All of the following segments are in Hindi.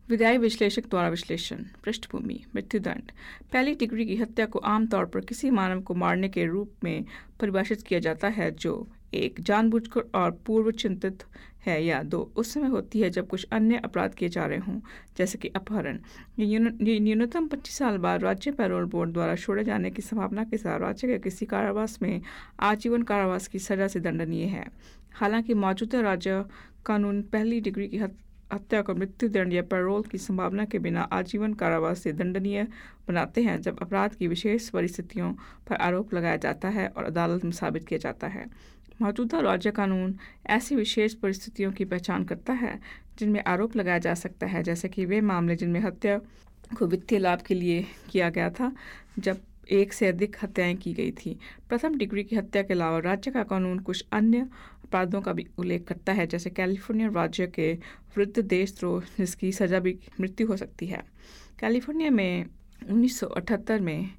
विधायी विश्लेषक द्वारा विश्लेषण। पृष्ठभूमि। मृत्युदंड पहली डिग्री की हत्या को आमतौर पर किसी मानव को मारने के रूप में परिभाषित किया जाता है जो एक जानबूझकर और पूर्व चिंतित है, या दो उस समय होती है जब कुछ अन्य अपराध किए जा रहे हों, जैसे कि अपहरण। ये न्यूनतम 25 साल बाद राज्य पैरोल बोर्ड द्वारा छोड़े जाने की संभावना के साथ राज्य के किसी कारावास में आजीवन कारावास की सजा से दंडनीय है। हालांकि मौजूदा राज्य कानून पहली डिग्री की हत्या को मृत्युदंड या पैरोल की संभावना के बिना आजीवन कारावास से दंडनीय बनाते हैं जब अपराध की विशेष परिस्थितियों पर आरोप लगाया जाता है और अदालत में साबित किया जाता है। मौजूदा राज्य कानून ऐसी विशेष परिस्थितियों की पहचान करता है जिनमें आरोप लगाया जा सकता है, जैसे कि वे मामले जिनमें हत्या को वित्तीय लाभ के लिए किया गया था जब एक से अधिक हत्याएं की गई थी। प्रथम डिग्री की हत्या के अलावा राज्य का कानून कुछ अन्य अपराधों का भी उल्लेख करता है, जैसे कैलिफोर्निया राज्य के विरुद्ध देशद्रोह जिसकी सजा भी मृत्यु हो सकती है। कैलिफोर्निया में 1978 में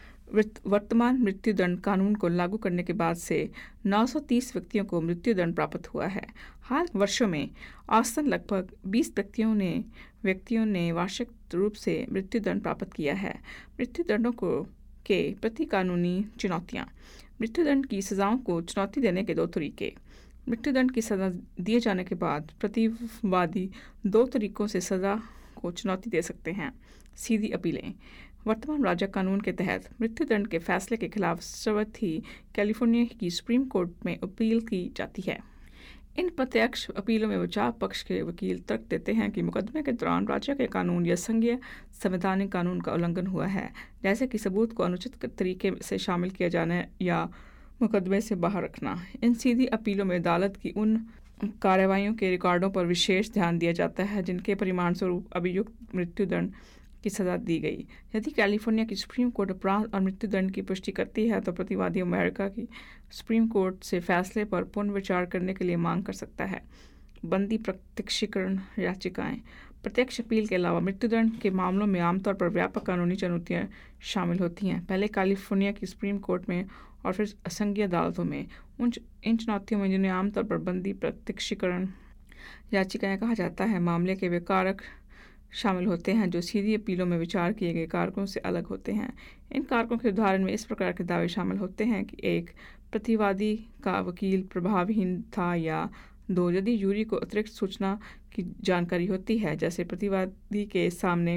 वर्तमान मृत्युदंड कानून को लागू करने के बाद से 930 व्यक्तियों को मृत्युदंड प्राप्त हुआ है। हाल वर्षों में औसतन लगभग 20 व्यक्तियों ने वार्षिक रूप से मृत्युदंड प्राप्त किया है। मृत्युदंडों के प्रति कानूनी चुनौतियाँ। मृत्युदंड की सजाओं को चुनौती देने के दो तरीके। मृत्युदंड की सजा दिए जाने के बाद प्रतिवादी दो तरीकों से सजा को चुनौती दे सकते हैं। सीधी अपीलें। वर्तमान राज्य कानून के तहत मृत्युदंड के फैसले के खिलाफ सर्वथी कैलिफोर्निया की सुप्रीम कोर्ट में अपील की जाती है। इन प्रत्यक्ष अपीलों में बचाव पक्ष के वकील तर्क देते हैं कि मुकदमे के दौरान राज्य के कानून या संघीय संवैधानिक कानून का उल्लंघन हुआ है, जैसे कि सबूत को अनुचित तरीके से शामिल किया जाना या मुकदमे से बाहर रखना। इन सीधी अपीलों में अदालत की उन कार्रवाइयों के रिकॉर्डों पर विशेष ध्यान दिया जाता है जिनके परिणामस्वरूप अभियुक्त मृत्युदंड की सजा दी गई। यदि कैलिफोर्निया की सुप्रीम कोर्ट अपराध और मृत्युदंड की पुष्टि करती है तो प्रतिवादी अमेरिका की सुप्रीम कोर्ट से फैसले पर पुनर्विचार करने के लिए मांग कर सकता है। बंदी प्रत्यक्षीकरण याचिकाएं। प्रत्यक्ष अपील के अलावा मृत्युदंड के मामलों में आमतौर पर व्यापक कानूनी चुनौतियां शामिल होती हैं, पहले कैलिफोर्निया की सुप्रीम कोर्ट में और फिर संघीय अदालतों में। इन चुनौतियों में जिन्हें आमतौर पर बंदी प्रत्यक्षीकरण याचिकाएं कहा जाता है, मामले के वे कारक शामिल होते हैं जो सीधी अपीलों में विचार किए गए कारकों से अलग होते हैं। इन कारकों के उदाहरण में इस प्रकार के दावे शामिल होते हैं कि एक, प्रतिवादी का वकील प्रभावहीन था, या दो, यदि जूरी को अतिरिक्त सूचना की जानकारी होती है, जैसे प्रतिवादी के सामने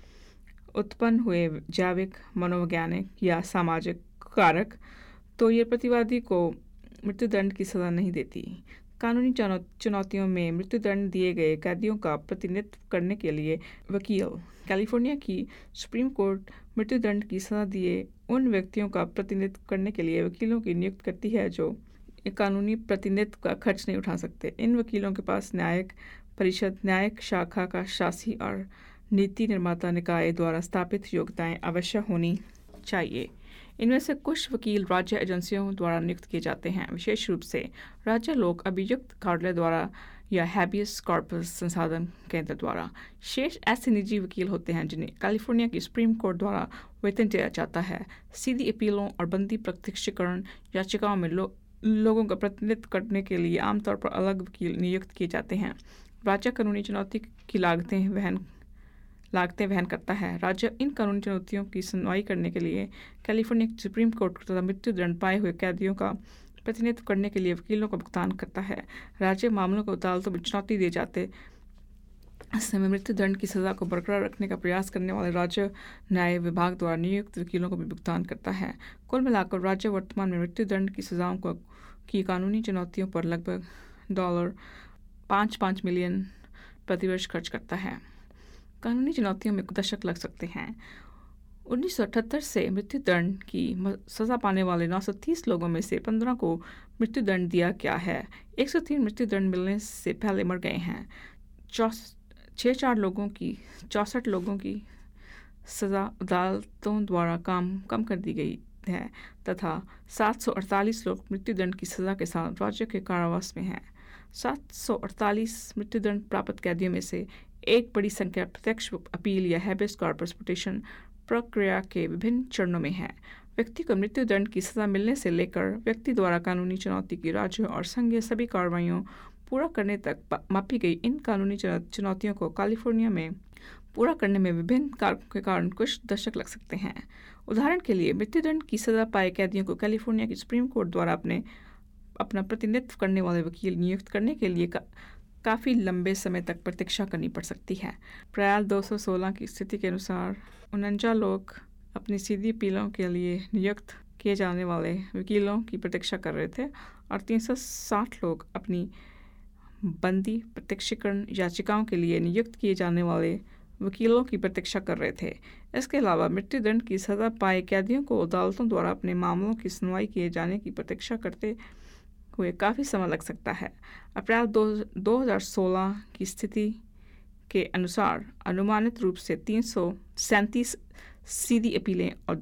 उत्पन्न हुए जैविक, मनोवैज्ञानिक या सामाजिक कारक, तो ये प्रतिवादी को मृत्युदंड की सजा नहीं देती। कानूनी चुनौतियों में मृत्युदंड दिए गए कैदियों का प्रतिनिधित्व करने के लिए वकील। कैलिफोर्निया की सुप्रीम कोर्ट मृत्युदंड की सजा दिए उन व्यक्तियों का प्रतिनिधित्व करने के लिए वकीलों की नियुक्त करती है जो कानूनी प्रतिनिधित्व का खर्च नहीं उठा सकते। इन वकीलों के पास न्यायिक परिषद, न्यायिक शाखा का शासी और नीति निर्माता निकाय द्वारा स्थापित योग्यताएं अवश्य होनी चाहिए। इनमें से कुछ वकील राज्य एजेंसियों द्वारा नियुक्त किए जाते हैं, विशेष रूप से राज्य लोक अभियुक्त कार्यालय द्वारा या हैबियस कॉर्पस संसाधन केंद्र द्वारा। शेष ऐसे निजी वकील होते हैं जिन्हें कैलिफोर्निया की सुप्रीम कोर्ट द्वारा वेतन दिया जाता है। सीधी अपीलों और बंदी प्रत्यक्षीकरण याचिकाओं में लोगों का प्रतिनिधित्व करने के लिए आमतौर पर अलग वकील नियुक्त किए जाते हैं। राज्य कानूनी चुनौती की लागतें वहन करता है। राज्य इन कानूनी चुनौतियों की सुनवाई करने के लिए कैलिफोर्निया की सुप्रीम कोर्ट तथा मृत्युदंड पाए हुए कैदियों का प्रतिनिधित्व करने के लिए वकीलों का भुगतान करता है। राज्य मामलों को अदालतों में चुनौती दिए जाते समय मृत्युदंड की सजा को बरकरार रखने का प्रयास करने वाले राज्य न्याय विभाग द्वारा नियुक्त वकीलों को भी भुगतान करता है। कुल मिलाकर राज्य वर्तमान में मृत्युदंड की सजाओं की कानूनी चुनौतियों पर लगभग $5.5 मिलियन प्रतिवर्ष खर्च करता है। कानूनी चुनौतियों में दशक लग सकते हैं। 1978 से मृत्युदंड की सजा पाने वाले 930 लोगों में से 15 को मृत्युदंड दिया गया है। 103 मृत्युदंड मिलने से पहले मर गए हैं। 64 लोगों की सजा अदालतों द्वारा कम कर दी गई है तथा 748 लोग मृत्युदंड की सजा के साथ राज्य के कारावास में हैं। 748 मृत्युदंड प्राप्त कैदियों में से एक बड़ी संख्या प्रत्यक्ष अपील या हैबियस कॉर्पस पिटीशन प्रक्रिया के विभिन्न चरणों में है। व्यक्ति को मृत्युदंड की सजा मिलने से लेकर व्यक्ति द्वारा कानूनी चुनौती की राज्य और संघीय सभी कार्रवाइयों पूरा करने तक मापी गई इन कानूनी चुनौतियों को कैलिफोर्निया में पूरा करने में विभिन्न कारकों के कारण कुछ दशक लग सकते हैं। उदाहरण के लिए, मृत्युदंड की सजा पाए कैदियों को कैलिफोर्निया की सुप्रीम कोर्ट द्वारा अपना प्रतिनिधित्व करने वाले वकील नियुक्त करने के लिए काफ़ी लंबे समय तक प्रतीक्षा करनी पड़ सकती है। प्रयाल 216 की स्थिति के अनुसार 49 लोग अपनी सीधी अपीलों के लिए नियुक्त किए जाने वाले वकीलों की प्रतीक्षा कर रहे थे और 360 लोग अपनी बंदी प्रत्यक्षीकरण याचिकाओं के लिए नियुक्त किए जाने वाले वकीलों की प्रतीक्षा कर रहे थे। इसके अलावा मृत्युदंड की सजा पाए कैदियों को अदालतों द्वारा अपने मामलों की सुनवाई किए जाने की प्रतीक्षा करते हुए काफ़ी समय लग सकता है। अप्रैल 2016 की स्थिति के अनुसार अनुमानित रूप से 337 सीधी अपीलें और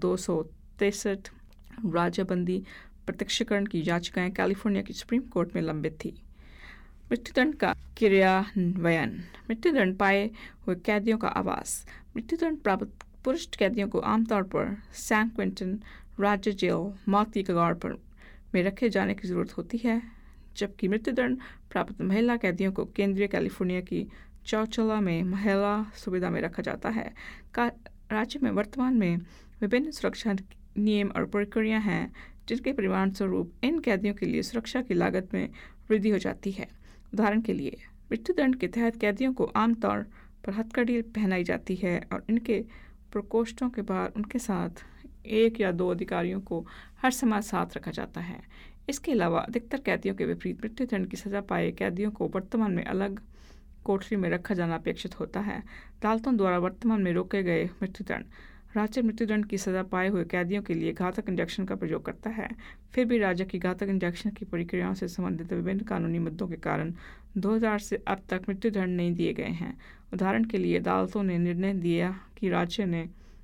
263 राज्यबंदी प्रत्यक्षीकरण की याचिकाएं कैलिफोर्निया की सुप्रीम कोर्ट में लंबित थी। मृत्युदंड का क्रियान्वयन। मृत्युदंड पाए हुए कैदियों का आवास। मृत्युदंड प्राप्त पुरुष कैदियों को आमतौर पर सैन क्विंटन राज्य जेल मौत की कगार पर में रखे जाने की ज़रूरत होती है, जबकि मृत्युदंड प्राप्त महिला कैदियों को केंद्रीय कैलिफोर्निया की चौचला में महिला सुविधा में रखा जाता है। राज्य में वर्तमान में विभिन्न सुरक्षा नियम और प्रक्रिया हैं, जिनके परिणामस्वरूप इन कैदियों के लिए सुरक्षा की लागत में वृद्धि हो जाती है। उदाहरण के लिए, मृत्युदंड के तहत कैदियों को आमतौर पर हथकड़ी पहनाई जाती है और इनके प्रकोष्ठों के बाहर उनके साथ 1 या 2 अधिकारियों को हर समय साथ रखा जाता है। इसके अलावा अधिकतर कैदियों के विपरीत मृत्युदंड की सजा पाए कैदियों को वर्तमान में अलग कोठरी में रखा जाना अपेक्षित होता है। अदालतों द्वारा वर्तमान में रोके गए मृत्युदंड। राज्य मृत्युदंड की सजा पाए हुए कैदियों के लिए घातक इंजेक्शन का प्रयोग करता है। फिर भी राज्य की घातक इंजेक्शन की प्रक्रियाओं से संबंधित विभिन्न कानूनी मुद्दों के कारण 2000 से अब तक मृत्युदंड नहीं दिए गए हैं। उदाहरण के लिए, अदालतों ने निर्णय दिया कि राज्य ने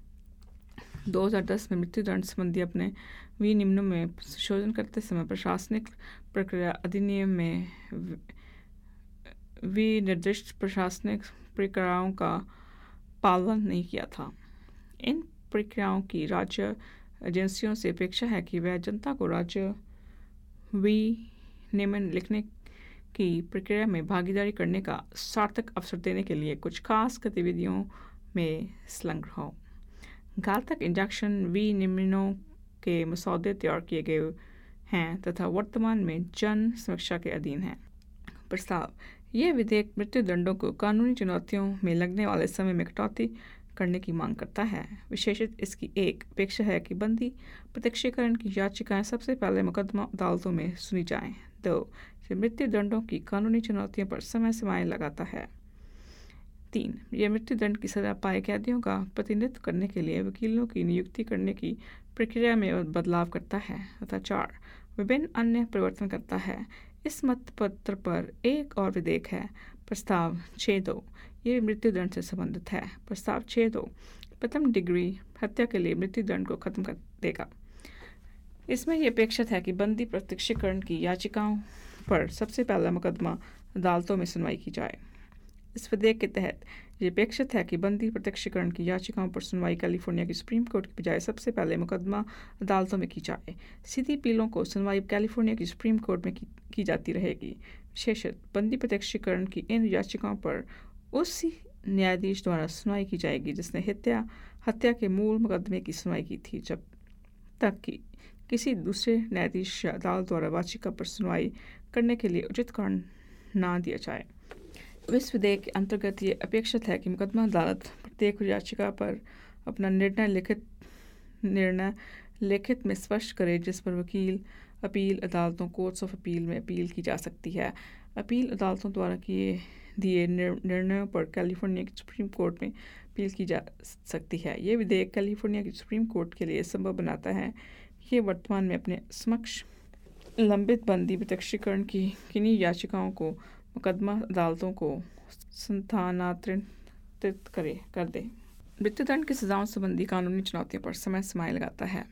2010 में मृत्युदंड संबंधी अपने विनियमों में संशोधन करते समय प्रशासनिक प्रक्रिया अधिनियम में विनिर्दिष्ट प्रशासनिक प्रक्रियाओं का पालन नहीं किया था। इन प्रक्रियाओं की राज्य एजेंसियों से अपेक्षा है कि वह जनता को राज्य विनियमन लिखने की प्रक्रिया में भागीदारी करने का सार्थक अवसर देने के लिए कुछ खास गतिविधियों में संलग्न हो। घातक इंजेक्शन विनियमों के मसौदे तैयार किए गए हैं तथा वर्तमान में जन समीक्षा के अधीन हैं। प्रस्ताव। यह विधेयक मृत्युदंडों को कानूनी चुनौतियों में लगने वाले समय में कटौती करने की मांग करता है। विशेषत इसकी एक अपेक्षा है कि बंदी प्रत्यक्षीकरण की याचिकाएं सबसे पहले मुकदमा अदालतों में सुनी जाएं। 2. यह मृत्युदंडों की कानूनी चुनौतियों पर समय सीमाएं लगाता है। 3. यह मृत्युदंड की सजा पाए कैदियों का प्रतिनिधित्व करने के लिए वकीलों की नियुक्ति करने की प्रक्रिया में बदलाव करता है तथा 4. विभिन्न अन्य परिवर्तन करता है। इस मतपत्र पर एक और विधेयक है। प्रस्ताव 6.2 ये मृत्युदंड से संबंधित है। प्रस्ताव 6.2 प्रथम डिग्री हत्या के लिए मृत्युदंड को खत्म कर देगा। इसमें यह अपेक्षित है कि बंदी प्रत्यक्षीकरण की याचिकाओं पर सबसे पहला मुकदमा अदालतों में सुनवाई की जाए। इस विधेयक के तहत यह अपेक्षित है कि बंदी प्रत्यक्षीकरण की याचिकाओं पर सुनवाई कैलिफोर्निया की सुप्रीम कोर्ट की बजाय सबसे पहले मुकदमा अदालतों में की जाए। सीधी अपीलों को सुनवाई कैलिफोर्निया की सुप्रीम कोर्ट में की जाती रहेगी। विशेषत बंदी प्रत्यक्षीकरण की इन याचिकाओं पर उसी न्यायाधीश द्वारा सुनवाई की जाएगी जिसने हत्या के मूल मुकदमे की सुनवाई की थी, जब तक कि किसी दूसरे न्यायाधीश या अदालत द्वारा याचिका पर सुनवाई करने के लिए उचित कारण न दिया जाए। इस विधेयक के अंतर्गत ये अपेक्षित है कि मुकदमा अदालत प्रत्येक याचिका पर अपना निर्णय लिखित में स्पष्ट करे, जिस पर वकील अपील अदालतों कोर्ट्स ऑफ अपील में अपील की जा सकती है। अपील अदालतों द्वारा किए दिए निर्णयों पर कैलिफोर्निया की सुप्रीम कोर्ट में अपील की जा सकती है। ये विधेयक कैलिफोर्निया की सुप्रीम कोर्ट के लिए संभव बनाता है कि ये वर्तमान में अपने समक्ष लंबित बंदी प्रत्यक्षीकरण की किन्हीं याचिकाओं को मुकदमा अदालतों को स्थानांतरित कर दे। मृत्युदंड की सजाओं संबंधी कानूनी चुनौतियों पर समय सीमाएं लगाता है।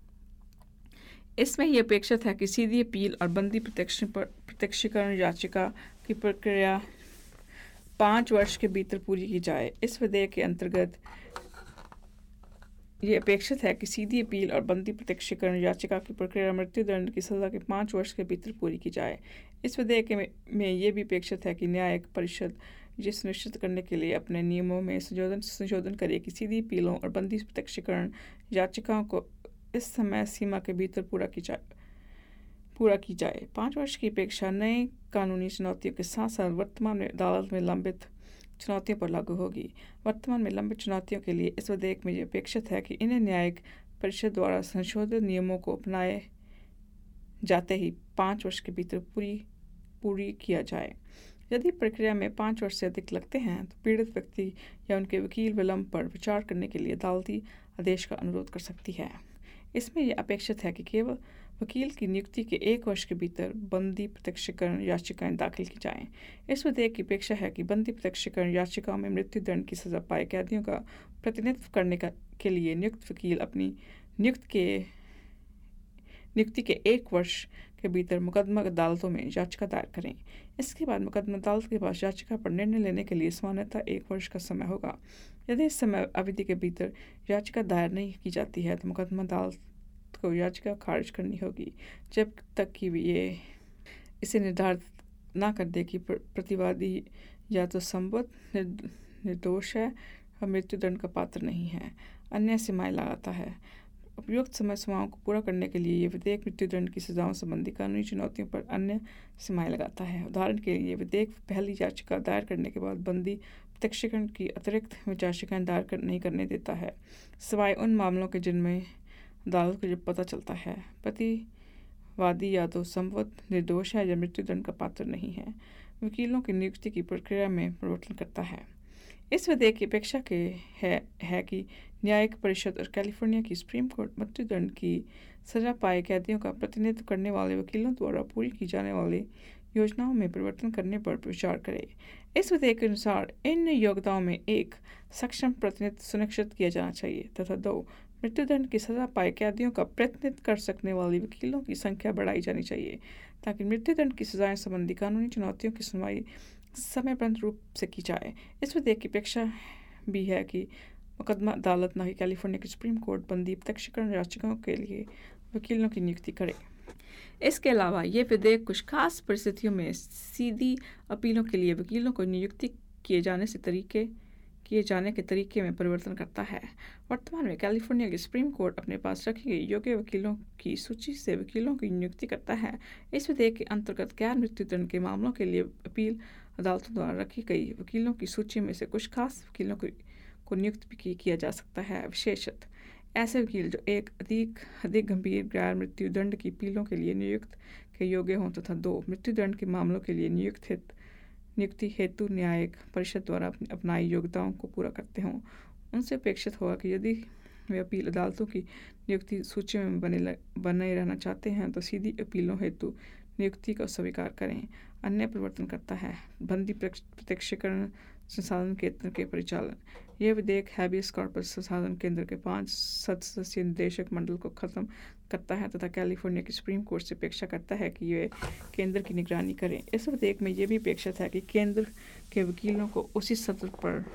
इसमें यह अपेक्षित है कि सीधी अपील और बंदी प्रत्यक्षीकरण याचिका की प्रक्रिया 5 वर्ष के भीतर पूरी की जाए। इस विधेयक के अंतर्गत यह अपेक्षित है कि सीधी अपील और बंदी प्रत्यक्षीकरण याचिका की प्रक्रिया मृत्युदंड की सजा के 5 वर्ष के भीतर पूरी की जाए। इस विधेयक में यह भी अपेक्षित है कि न्यायिक परिषद ये सुनिश्चित करने के लिए अपने नियमों में संशोधन करे कि सीधी अपीलों और बंदी प्रत्यक्षीकरण याचिकाओं को इस समय सीमा के भीतर पूरा की जाए। 5 वर्ष की अपेक्षा नए कानूनी चुनौतियों के साथ साथ वर्तमान में अदालत में लंबित चुनौतियों पर लागू होगी। वर्तमान में लंबित चुनौतियों के लिए इस विधेयक में यह अपेक्षित है कि इन्हें न्यायिक परिषद द्वारा संशोधित नियमों को अपनाए जाते ही 5 वर्ष के भीतर पूरी किया जाए। यदि प्रक्रिया में 5 वर्ष से अधिक लगते हैं तो पीड़ित व्यक्ति या उनके वकील विलंब पर विचार करने के लिए अदालती आदेश का अनुरोध कर सकती है। इसमें यह अपेक्षित है कि केवल वकील की नियुक्ति के 1 वर्ष के भीतर बंदी प्रत्यक्षीकरण याचिकाएं दाखिल की जाएं। इस विधेयक की अपेक्षा है कि बंदी प्रत्यक्षीकरण याचिकाओं में मृत्युदंड की सजा पाए कैदियों का प्रतिनिधित्व करने के लिए नियुक्त वकील अपनी नियुक्ति के 1 वर्ष के भीतर मुकदमा अदालतों में याचिका दायर करें। इसके बाद मुकदमा अदालत के पास याचिका पर निर्णय लेने के लिए सामान्यतः 1 वर्ष का समय होगा। यदि इस समय अवधि के भीतर याचिका दायर नहीं की जाती है तो मुकदमा अदालत को याचिका खारिज करनी होगी जब तक कि ये इसे निर्धारित ना कर दे कि प्रतिवादी या तो संबद्ध निर्दोष है और मृत्युदंड का पात्र नहीं है। अन्य सीमाएं लगाता है। उपयुक्त समय सीमाओं को पूरा करने के लिए ये विधेयक मृत्युदंड की सजाओं संबंधी कानूनी चुनौतियों पर अन्य सीमाएं लगाता है। उदाहरण के लिए विधेयक पहली याचिका दायर करने के बाद बंदी प्रत्यक्षीकरण की अतिरिक्त याचिकाएं दायर नहीं करने देता है, सिवाय उन मामलों के जिनमें अदालत को जब पता चलता है प्रतिवादी या तो संबद्ध निर्दोष है या मृत्युदंड का पात्र नहीं है। वकीलों की नियुक्ति की प्रक्रिया में परिवर्तन करता है। इस विधेयक की अपेक्षा है कि न्यायिक परिषद और कैलिफोर्निया की सुप्रीम कोर्ट मृत्युदंड की सजा पाए कैदियों का प्रतिनिधित्व करने वाले वकीलों द्वारा पूरी की जाने वाली योजनाओं में परिवर्तन करने पर विचार करे। इस विधेयक के अनुसार इन योग्यताओं में 1 सक्षम प्रतिनिधित्व सुनिश्चित किया जाना चाहिए तथा 2 मृत्युदंड की सजा पाए कैदियों का प्रतिनिधित्व कर सकने वाले वकीलों की संख्या बढ़ाई जानी चाहिए ताकि मृत्युदंड की सजाएं संबंधी कानूनी चुनौतियों की सुनवाई समयबद्ध रूप से की जाए। इस विधेयक की अपेक्षा भी है कि मुकदमा अदालत न कि कैलिफोर्निया की सुप्रीम कोर्ट बंदी प्रत्यक्षीकरण याचिकाओं के लिए वकीलों की नियुक्ति करे। इसके अलावा ये विधेयक कुछ खास परिस्थितियों में सीधी अपीलों के लिए वकीलों को नियुक्ति किए जाने के तरीके में परिवर्तन करता है। वर्तमान में कैलिफोर्निया की सुप्रीम कोर्ट अपने पास रखी गई योग्य वकीलों की सूची से वकीलों की नियुक्ति करता है। इस विधेयक के अंतर्गत गैर मृत्युदंड के मामलों के लिए अपील अदालतों द्वारा रखी गई वकीलों की सूची में से कुछ खास वकीलों को नियुक्त भी किया जा सकता है। विशेषतः ऐसे वकील जो अधिक गंभीर गैर मृत्युदंड की अपीलों के लिए नियुक्त के योग्य हों तथा 2 मृत्युदंड के मामलों के लिए नियुक्ति हेतु न्यायिक परिषद द्वारा अपनाई योग्यताओं को पूरा करते हों। उनसे अपेक्षित होगा कि यदि वे अपील अदालतों की नियुक्ति सूची में बने रहना चाहते हैं तो सीधी अपीलों हेतु नियुक्ति को स्वीकार करें। अन्य परिवर्तन करता है बंदी प्रत्यक्षीकरण संसाधन केंद्र के परिचालन। यह विधेयक हैबियस कॉर्पस संसाधन केंद्र के 5 सदस्यीय निदेशक मंडल को खत्म करता है तथा कैलिफोर्निया की सुप्रीम कोर्ट से अपेक्षा करता है कि वे केंद्र की निगरानी करें। इस विधेयक में यह भी अपेक्षित है कि केंद्र के वकीलों को उसी स्तर पर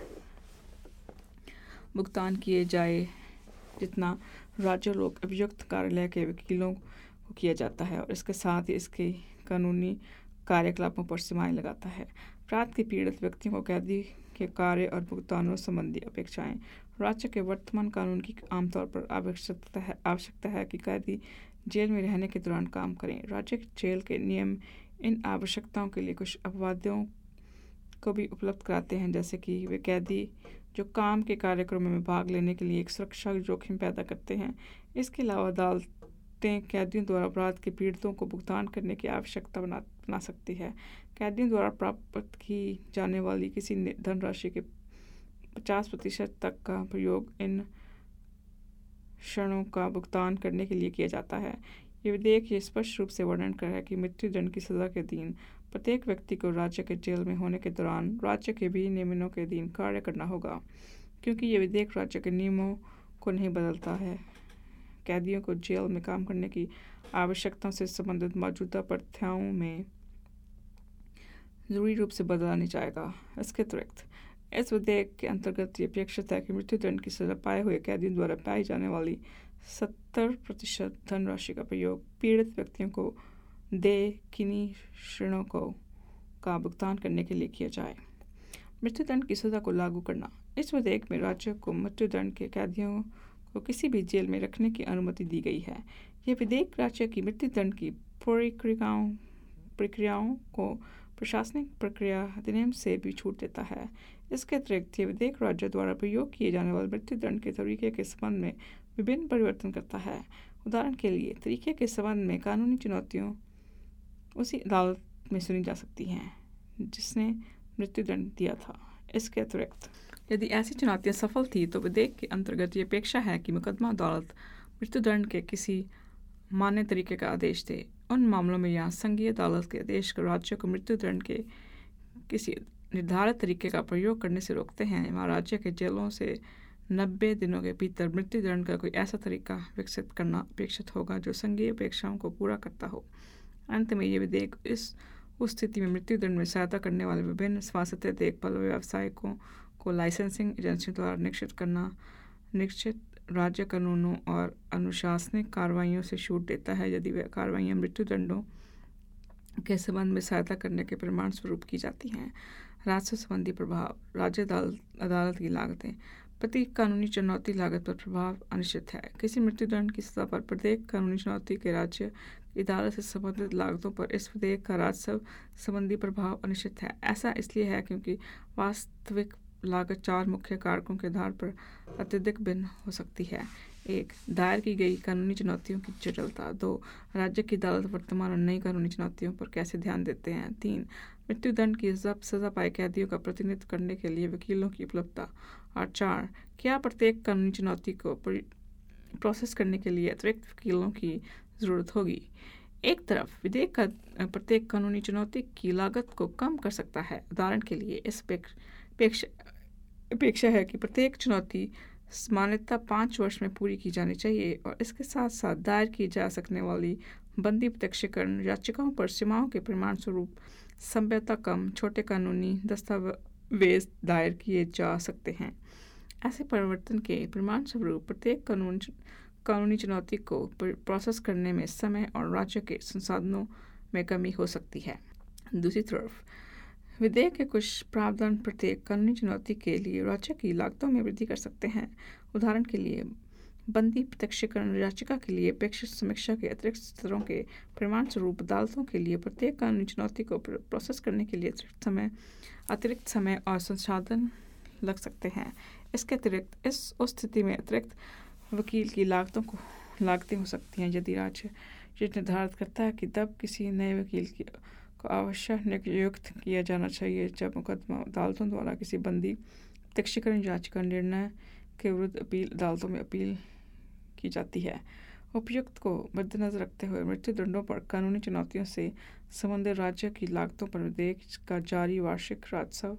भुगतान किए जाए जितना राज्य लोक अभियुक्त कार्यालय के वकीलों को किया जाता है और इसके साथ ही इसके कानूनी कार्यकलापों पर सीमाएं लगाता है। अपराध के पीड़ित व्यक्तियों को कैदी के कार्य और भुगतानों संबंधी अपेक्षाएं। राज्य के वर्तमान कानून की आमतौर पर आवश्यकता है कि कैदी जेल में रहने के दौरान काम करें। राज्य के जेल के नियम इन आवश्यकताओं के लिए कुछ अपवादों को भी उपलब्ध कराते हैं, जैसे कि वे कैदी जो काम के कार्यक्रमों में भाग लेने के लिए एक सुरक्षा जोखिम पैदा करते हैं। इसके अलावा अदालतें कैदियों द्वारा अपराध के पीड़ितों को भुगतान करने की आवश्यकता बना सकती है। कैदियों द्वारा प्राप्त की जाने वाली किसी धनराशि के 50% तक का प्रयोग इन ऋणों का भुगतान करने के लिए किया जाता है। ये विधेयक ये स्पष्ट रूप से वर्णन कर है कि मृत्युदंड की सजा के अधीन प्रत्येक व्यक्ति को राज्य के जेल में होने के दौरान राज्य के भी नियमों के अधीन कार्य करना होगा। क्योंकि ये विधेयक राज्य के नियमों को नहीं बदलता है, कैदियों को जेल में काम करने की आवश्यकताओं से संबंधित मौजूदा प्रथाओं में जरूरी रूप से बदला नहीं जाएगा। इसके अतिरिक्त इस विधेयक के अंतर्गत ये अपेक्षित है कि मृत्युदंड की सजा पाए हुए कैदियों द्वारा पाई जाने वाली 70% धनराशि का प्रयोग पीड़ित व्यक्तियों को किन्हीं ऋणों का भुगतान करने के लिए किया जाए। मृत्युदंड की सज़ा को लागू करना। इस विधेयक में राज्य को मृत्युदंड के कैदियों को किसी भी जेल में रखने की अनुमति दी गई है। यह विधेयक राज्य की मृत्युदंड की प्रक्रियाओं को प्रशासनिक प्रक्रिया अधिनियम से भी छूट देता है। इसके अतिरिक्त यह विधेयक राज्य द्वारा प्रयोग किए जाने वाले मृत्युदंड के तरीके के संबंध में विभिन्न परिवर्तन करता है। उदाहरण के लिए, तरीके के संबंध में कानूनी चुनौतियों उसी अदालत में सुनी जा सकती हैं जिसने मृत्युदंड दिया था। इसके अतिरिक्त यदि ऐसी चुनौतियां सफल थी तो विधेयक के अंतर्गत ये अपेक्षा है कि मुकदमा अदालत मृत्युदंड के किसी मान्य तरीके का आदेश दे। उन मामलों में यहाँ संघीय अदालत के आदेश को राज्य को मृत्युदंड के किसी निर्धारित तरीके का प्रयोग करने से रोकते हैं, वहाँ राज्य के जेलों से 90 दिनों के भीतर मृत्युदंड का कोई ऐसा तरीका विकसित करना अपेक्षित होगा जो संघीय अपेक्षाओं को पूरा करता हो। अंत में ये विधेयक उस स्थिति में मृत्युदंड में सहायता करने वाले विभिन्न स्वास्थ्य देखभाल व्यवसायिकों को लाइसेंसिंग एजेंसियों द्वारा निश्चित राज्य कानूनों और अनुशासनिक कार्रवाइयों से छूट देता है यदि वे कार्रवाइयाँ मृत्युदंडों के संबंध में सहायता करने के परिणाम स्वरूप की जाती हैं। राजस्व संबंधी प्रभाव। राज्य अदालत की लागतें। प्रत्येक कानूनी चुनौती लागत पर प्रभाव अनिश्चित है। किसी मृत्युदंड की सजा पर प्रत्येक कानूनी चुनौती के राज्य अदालत से संबंधित लागतों पर इस विधेयक का राजस्व संबंधी प्रभाव अनिश्चित है। ऐसा इसलिए है क्योंकि वास्तविक लागत 4 मुख्य कारकों के आधार पर अत्यधिक भिन्न हो सकती है। 1. दायर की गई कानूनी चुनौतियों की जटिलता। 2. राज्य की अदालत वर्तमान और नई कानूनी चुनौतियों पर कैसे ध्यान देते हैं। 3. मृत्युदंड की सजा पाए कैदियों का प्रतिनिधित्व करने के लिए वकीलों की उपलब्धता। और 4. क्या प्रत्येक कानूनी चुनौती को प्रोसेस करने के लिए अतिरिक्त वकीलों की ज़रूरत होगी। एक तरफ विधेयक का प्रत्येक कानूनी चुनौती की लागत को कम कर सकता है। उदाहरण के लिए इस अपेक्षा है कि प्रत्येक चुनौती सामान्यतः 5 वर्ष में पूरी की जानी चाहिए और इसके साथ साथ दायर की जा सकने वाली बंदी प्रत्यक्षीकरण याचिकाओं पर सीमाओं के परिणाम स्वरूप संभवतः कम छोटे कानूनी दस्तावेज दायर किए जा सकते हैं। ऐसे परिवर्तन के परिणाम स्वरूप प्रत्येक कानूनी चुनौती को प्रोसेस करने में समय और राज्य के संसाधनों में कमी हो सकती है। दूसरी तरफ विधेयक के कुछ प्रावधान प्रत्येक कानूनी चुनौती के लिए राज्य की लागतों में वृद्धि कर सकते हैं। उदाहरण के लिए, बंदी प्रत्यक्षीकरण याचिका के लिए अपेक्षित समीक्षा के अतिरिक्त स्तरों के परिणाम स्वरूप अदालतों के लिए प्रत्येक कानूनी चुनौती को प्रोसेस करने के लिए अतिरिक्त समय और संसाधन लग सकते हैं। इसके अतिरिक्त उस स्थिति में अतिरिक्त वकील की लागतें हो सकती हैं यदि राज्य ये निर्धारित करता है कि तब किसी नए वकील को आवश्यक नियुक्त किया जाना चाहिए जब मुकदमा अदालतों द्वारा किसी बंदी प्रत्यक्षीकरण याचिका निर्णय के विरुद्ध अदालतों में अपील की जाती है। उपयुक्त को मद्देनजर रखते हुए मृत्युदंडों पर कानूनी चुनौतियों से संबंधित राज्य की लागतों पर विधेयक का जारी वार्षिक राजस्व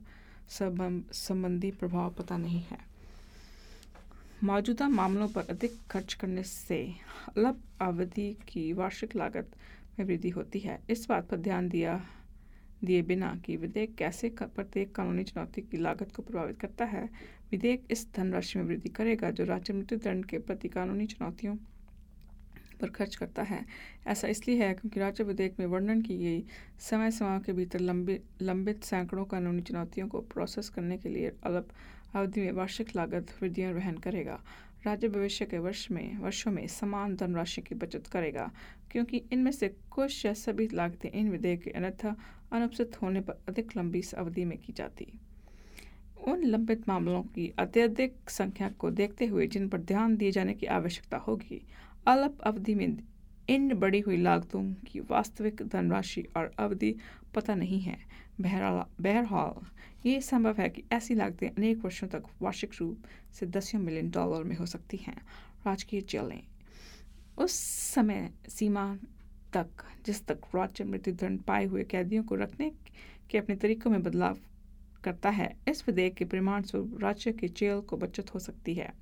संबंधी प्रभाव पता नहीं है। मौजूदा मामलों पर अधिक खर्च करने से अल्प अवधि की वार्षिक लागत में वृद्धि होती है। इस बात पर ध्यान दिए बिना कि विधेयक कैसे प्रत्येक कानूनी चुनौती की लागत को प्रभावित करता है, विधेयक इस धनराशि में वृद्धि करेगा जो राज्य मृत्युदंड के प्रति कानूनी चुनौतियों पर खर्च करता है। ऐसा इसलिए है क्योंकि राज्य विधेयक में वर्णन की गई समय सीमाओं के भीतर लंबित सैकड़ों कानूनी चुनौतियों को प्रोसेस करने के लिए अल्प अवधि में वार्षिक लागत वृद्धियां वहन करेगा। राज्य भविष्य के वर्षों में समान धनराशि की बचत करेगा क्योंकि इनमें से कुछ या सभी लागतें इन विधेयक के अन्यथा अनुपस्थित होने पर अधिक लंबी अवधि में की जाती। उन लंबित मामलों की अत्यधिक संख्या को देखते हुए जिन पर ध्यान दिए जाने की आवश्यकता होगी, अल्प अवधि में इन बढ़ी हुई लागतों की वास्तविक धनराशि और अवधि पता नहीं है। बहरहाल ये संभव है कि ऐसी लागतें अनेक वर्षों तक वार्षिक रूप से $10 मिलियन में हो सकती हैं। राजकीय जेलें उस समय सीमा तक जिस तक राज्य मृत्युदंड पाए हुए कैदियों को रखने के अपने तरीकों में बदलाव करता है, इस विधेयक के परिणाम स्वरूप राज्य की जेल को बचत हो सकती है।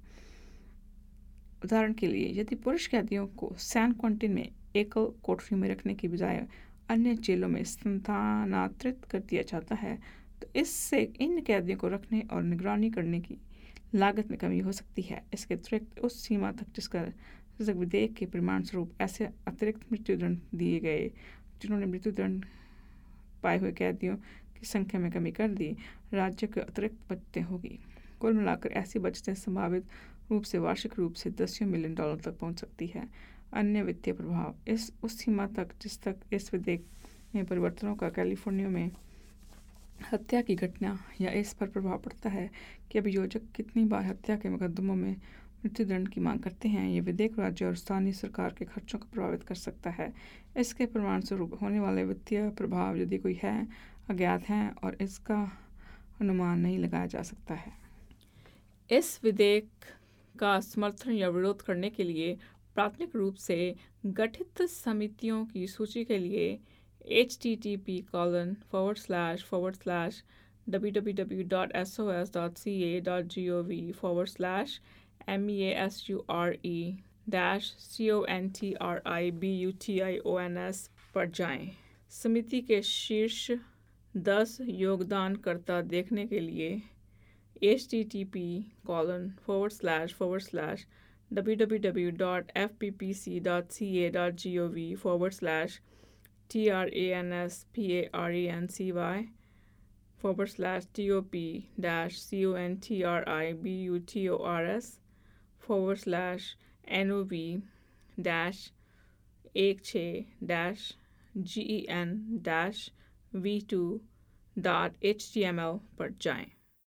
उदाहरण के लिए, यदि पुरुष कैदियों को सैन क्विंटीन में एकल कोठरी में रखने की बजाय अन्य जेलों में स्थानांतरित कर दिया जाता है तो इससे इन कैदियों को रखने और निगरानी करने की लागत में कमी हो सकती है। इसके अतिरिक्त उस सीमा तक जिस तक विधेयक के परिणाम स्वरूप ऐसे अतिरिक्त मृत्युदंड दिए गए जिन्होंने मृत्युदंड पाए हुए कैदियों की संख्या में कमी कर दी, राज्य को अतिरिक्त बचतें होगी। कुल मिलाकर ऐसी बचतें संभावित रूप से वार्षिक रूप से $10 मिलियन तक पहुंच सकती है। अन्य वित्तीय प्रभाव उस सीमा तक जिस तक इस विधेयक में परिवर्तनों का कैलिफोर्निया में हत्या की घटना या इस पर प्रभाव पड़ता है कि अभियोजक कितनी बार हत्या के मुकदमों में मृत्युदंड की मांग करते हैं। ये विधेयक राज्य और स्थानीय सरकार के खर्चों को प्रभावित कर सकता है। इसके परिणाम स्वरूप होने वाले वित्तीय प्रभाव, यदि कोई है, अज्ञात हैं और इसका अनुमान नहीं लगाया जा सकता है। इस विधेयक का समर्थन या विरोध करने के लिए प्राथमिक रूप से गठित समितियों की सूची के लिए http://www.sos.ca.gov/measus-contributions पर जाएं। समिति के शीर्ष 10 योगदानकर्ता देखने के लिए http://www.fppc.ca.gov/top-contributorship/NOV-16-GEN-v2.html पर जाएं।